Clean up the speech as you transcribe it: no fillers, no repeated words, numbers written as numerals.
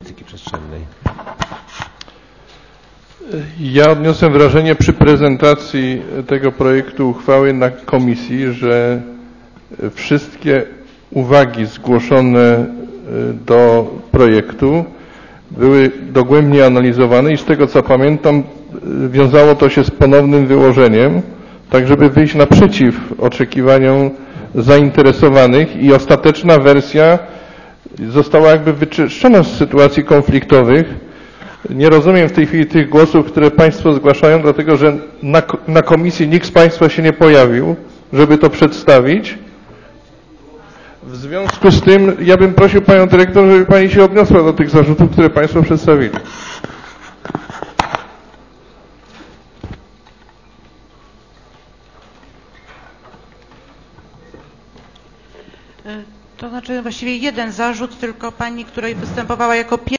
Przestrzennej. Ja odniosłem wrażenie przy prezentacji tego projektu uchwały na komisji, że wszystkie uwagi zgłoszone do projektu były dogłębnie analizowane i z tego co pamiętam wiązało to się z ponownym wyłożeniem, tak żeby wyjść naprzeciw oczekiwaniom zainteresowanych i ostateczna wersja została jakby wyczyszczona z sytuacji konfliktowych. Nie rozumiem w tej chwili tych głosów, które Państwo zgłaszają, dlatego że na komisji nikt z Państwa się nie pojawił, żeby to przedstawić. W związku z tym ja bym prosił Panią Dyrektor, żeby Pani się odniosła do tych zarzutów, które Państwo przedstawili. To znaczy właściwie jeden zarzut, tylko Pani, która występowała jako pierwsza.